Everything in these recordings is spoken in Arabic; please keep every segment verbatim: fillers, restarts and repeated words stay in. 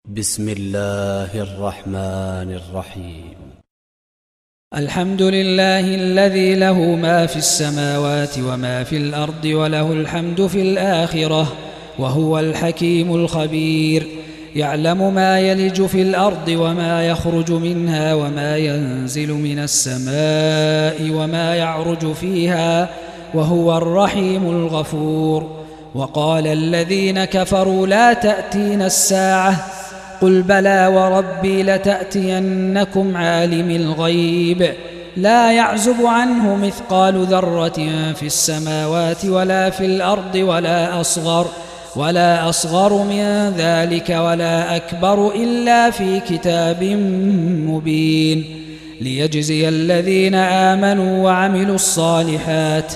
بسم الله الرحمن الرحيم. الحمد لله الذي له ما في السماوات وما في الأرض وله الحمد في الآخرة وهو الحكيم الخبير. يعلم ما يلج في الأرض وما يخرج منها وما ينزل من السماء وما يعرج فيها وهو الرحيم الغفور. وقال الذين كفروا لا تأتينا الساعة قل بلى وربي لتأتينكم عالم الغيب لا يعزب عنه مثقال ذرة في السماوات ولا في الأرض ولا أصغر ولا أصغر من ذلك ولا أكبر إلا في كتاب مبين ليجزي الذين آمنوا وعملوا الصالحات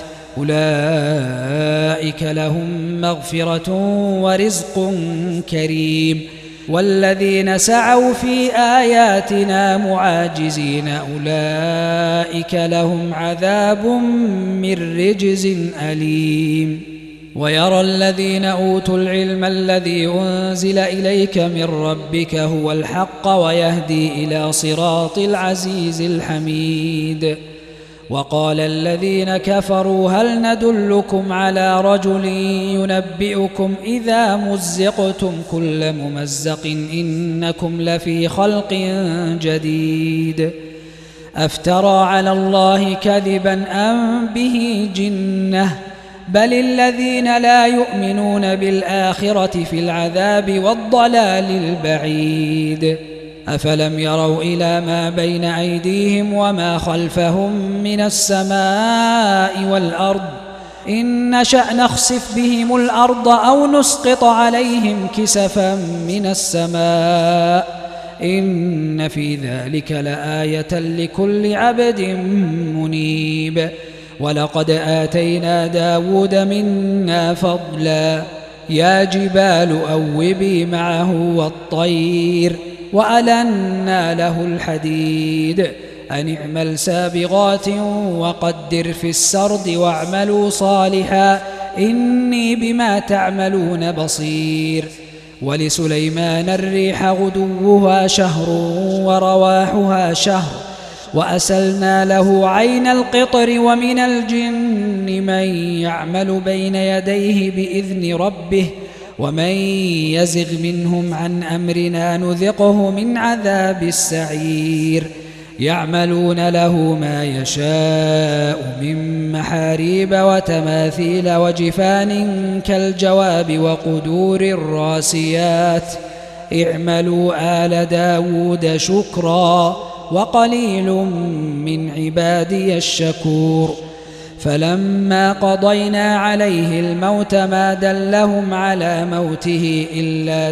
أولئك لهم مغفرة ورزق كريم. والذين سعوا في آياتنا معاجزين أولئك لهم عذاب من رجز أليم. ويرى الذين أوتوا العلم الذي أنزل إليك من ربك هو الحق ويهدي إلى صراط العزيز الحميد. وقال الذين كفروا هل ندلكم على رجل ينبئكم إذا مزقتم كل ممزق إنكم لفي خلق جديد أفترى على الله كذبا أم به جنة بل الذين لا يؤمنون بالآخرة في العذاب والضلال البعيد. أفلم يروا إلى ما بين أيديهم وما خلفهم من السماء والأرض إن نشأ نخسف بهم الأرض أو نسقط عليهم كسفا من السماء إن في ذلك لآية لكل عبد منيب. ولقد آتينا داود منا فضلا يا جبال أوبي معه والطير وألنا له الحديد أن اعمل سابغات وقدر في السرد واعملوا صالحا إني بما تعملون بصير. ولسليمان الريح غدوها شهر ورواحها شهر وأسلنا له عين القطر ومن الجن من يعمل بين يديه بإذن ربه ومن يزغ منهم عن أمرنا نذقه من عذاب السعير. يعملون له ما يشاء من محاريب وتماثيل وجفان كالجواب وقدور الراسيات اعملوا آل داود شكرا وقليل من عبادي الشكور. فلما قضينا عليه الموت ما دلهم على موته إلا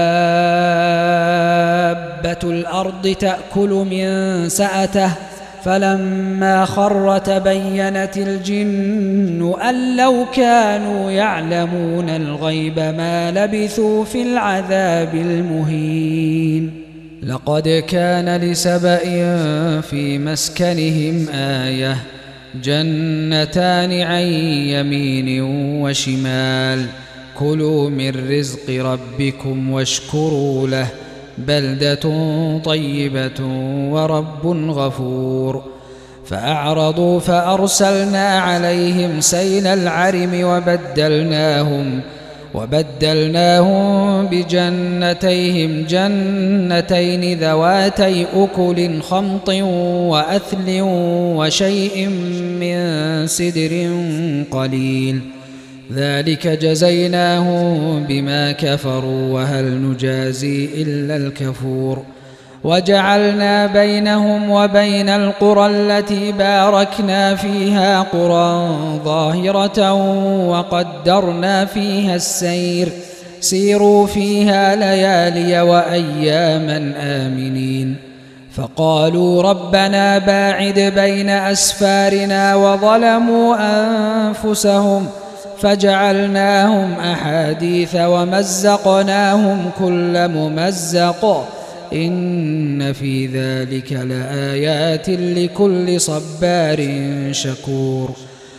دابة الأرض تأكل من سأته فلما خر تبينت الجن أن لو كانوا يعلمون الغيب ما لبثوا في العذاب المهين. لقد كان لسبإ في مسكنهم آية جنتان عن يمين وشمال كلوا من رزق ربكم واشكروا له بلدة طيبة ورب غفور. فأعرضوا فأرسلنا عليهم سيل العرم وبدلناهم وبدلناهم بجنتيهم جنتين ذواتي أكل خمط وأثل وشيء من سدر قليل ذلك جزيناهم بما كفروا وهل نجازي إلا الكفور. وجعلنا بينهم وبين القرى التي باركنا فيها قرى ظاهرة وقدرنا فيها السير سيروا فيها ليالي وأياما آمنين. فقالوا ربنا باعد بين أسفارنا وظلموا أنفسهم فجعلناهم أحاديث ومزقناهم كل ممزق إن في ذلك لآيات لكل صبار شكور.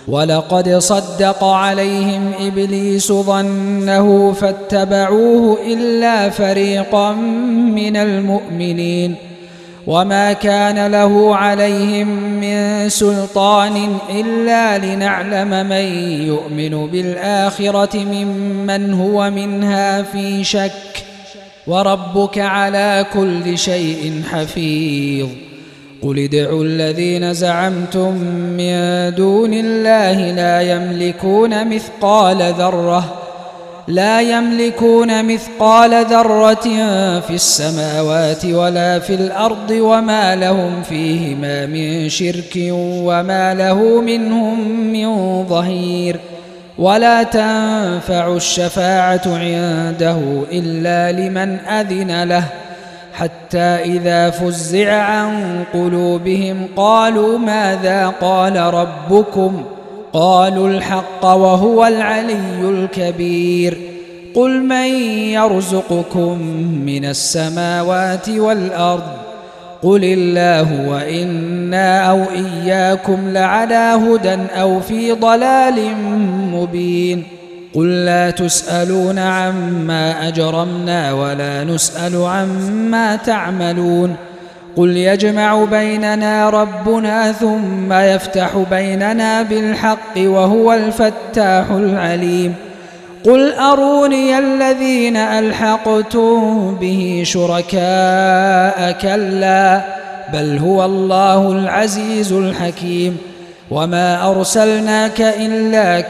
ولقد صدق عليهم إبليس ظنه فاتبعوه إلا فريقا من المؤمنين وما كان له عليهم من سلطان إلا لنعلم من يؤمن بالآخرة ممن هو منها في شك وربك على كل شيء حفيظ. قل ادعوا الذين زعمتم من دون الله لا يملكون مثقال ذرة لا يملكون مثقال ذرة في السماوات ولا في الأرض وما لهم فيهما من شرك وما له منهم من ظهير. ولا تنفع الشفاعة عنده إلا لمن أذن له حتى إذا فزع عن قلوبهم قالوا ماذا قال ربكم قالوا الحق وهو العلي الكبير. قل من يرزقكم من السماوات والأرض قل الله وإنا أو إياكم لعلى هدى أو في ضلال مبين. قل لا تسألون عما أجرمنا ولا نسأل عما تعملون. قل يجمع بيننا ربنا ثم يفتح بيننا بالحق وهو الفتاح العليم. قل أروني الذين ألحقتم به شركاء كلا بل هو الله العزيز الحكيم. وما أرسلناك إلا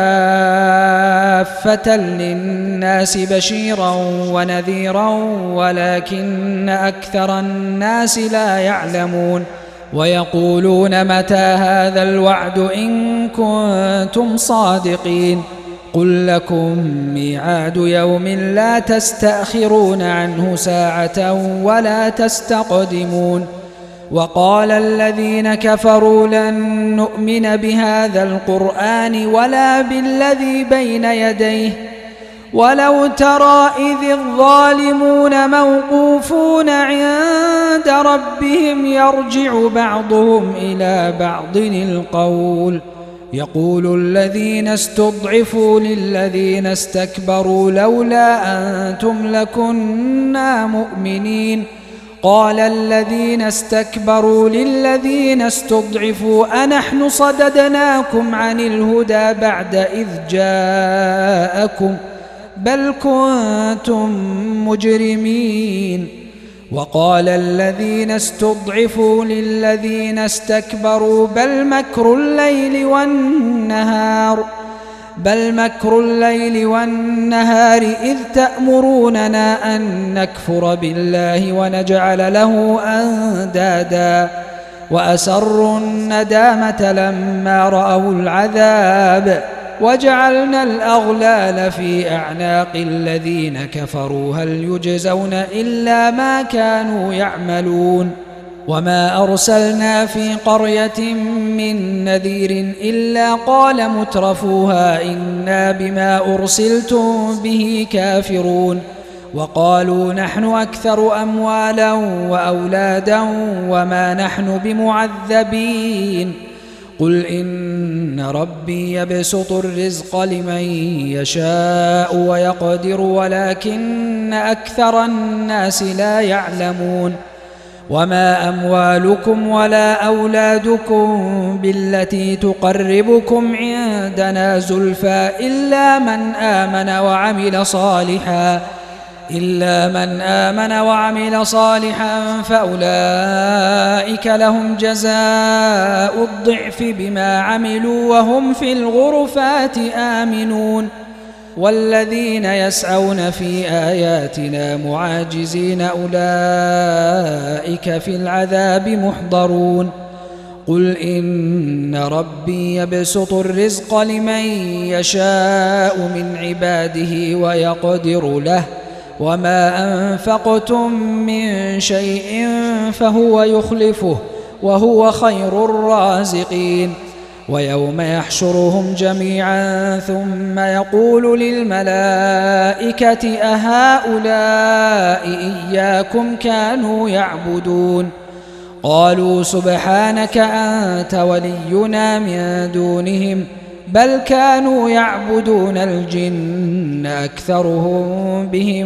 كافة للناس بشيرا ونذيرا ولكن أكثر الناس لا يعلمون. ويقولون متى هذا الوعد إن كنتم صادقين. قل لكم ميعاد يوم لا تستأخرون عنه ساعة ولا تستقدمون. وقال الذين كفروا لن نؤمن بهذا القرآن ولا بالذي بين يديه ولو ترى إذ الظالمون موقوفون عند ربهم يرجع بعضهم إلى بعض القول يقول الذين استضعفوا للذين استكبروا لولا أنتم لكنا مؤمنين. قال الذين استكبروا للذين استضعفوا أنحن صددناكم عن الهدى بعد إذ جاءكم بل كنتم مجرمين. وقال الذين استضعفوا للذين استكبروا بل مكر الليل والنهار بل مكر الليل والنهار إذ تأمروننا أن نكفر بالله ونجعل له أندادا وأسروا الندامة لما رأوا العذاب وجعلنا الأغلال في أعناق الذين كفروا هل يجزون إلا ما كانوا يعملون. وما أرسلنا في قرية من نذير إلا قال مترفوها إنا بما أرسلتم به كافرون. وقالوا نحن أكثر أموالا وأولادا وما نحن بمعذبين. قل إن ربي يبسط الرزق لمن يشاء ويقدر ولكن أكثر الناس لا يعلمون. وما أموالكم ولا أولادكم بالتي تقربكم عندنا زلفى إلا من آمن وعمل صالحا إلا من آمن وعمل صالحا فأولئك لهم جزاء الضعف بما عملوا وهم في الغرفات آمنون. والذين يسعون في آياتنا معاجزين أولئك في العذاب محضرون. قل إن ربي يبسط الرزق لمن يشاء من عباده ويقدر له وما أنفقتم من شيء فهو يخلفه وهو خير الرازقين. ويوم يحشرهم جميعا ثم يقول للملائكة أهؤلاء إياكم كانوا يعبدون قالوا سبحانك أنت ولينا من دونهم بل كانوا يعبدون الجن أكثرهم بهم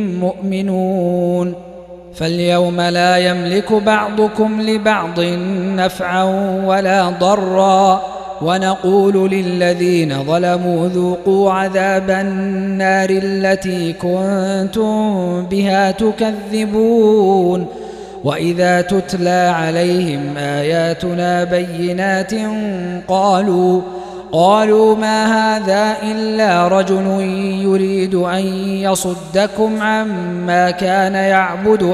مؤمنون فاليوم لا يملك بعضكم لبعض نفعا ولا ضرا ونقول للذين ظلموا ذوقوا عذاب النار التي كنتم بها تكذبون وإذا تتلى عليهم آياتنا بينات قالوا قالوا ما هذا إلا رجل يريد أن يصدكم عما كان يعبد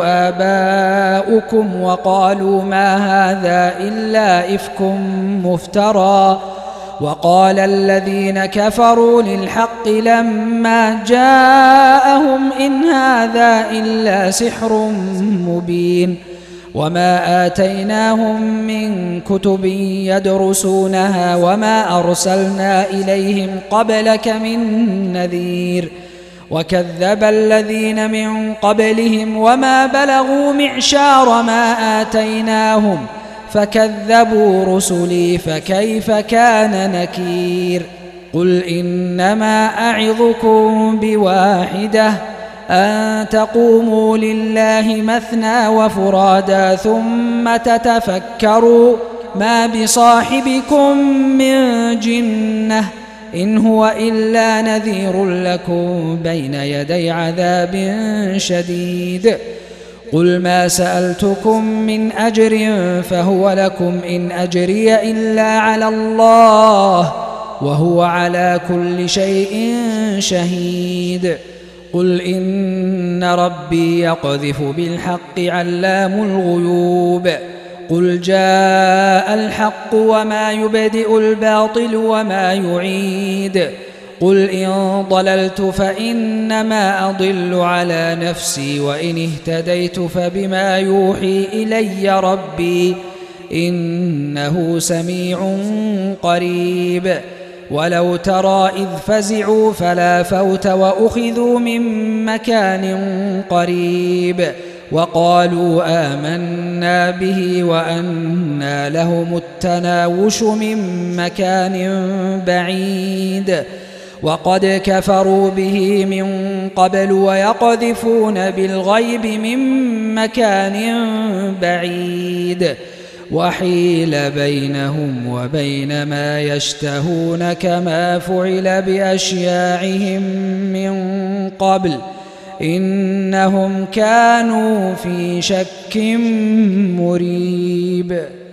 آباؤكم وقالوا ما هذا إلا إفك مفترى وقال الذين كفروا للحق لما جاءهم إن هذا إلا سحر مبين وما آتيناهم من كتب يدرسونها وما أرسلنا إليهم قبلك من نذير وكذب الذين من قبلهم وما بلغوا معشار ما آتيناهم فكذبوا رسلي فكيف كان نكير قل إنما أعظكم بواحدة أن تقوموا لله مثنى وفرادا ثم تتفكروا ما بصاحبكم من جنة إن هو إلا نذير لكم بين يدي عذاب شديد قل ما سألتكم من أجر فهو لكم إن أجري إلا على الله وهو على كل شيء شهيد قل إن ربي يقذف بالحق علام الغيوب قل جاء الحق وما يبدئ الباطل وما يعيد قل إن ضللت فإنما أضل على نفسي وإن اهتديت فبما يوحي إلي ربي إنه سميع قريب ولو ترى إذ فزعوا فلا فوت وأخذوا من مكان قريب وقالوا آمنا به وأنى لهم التناوش من مكان بعيد وقد كفروا به من قبل ويقذفون بالغيب من مكان بعيد وحيل بينهم وبين ما يشتهون كما فعل بأشياعهم من قبل إنهم كانوا في شك مريب.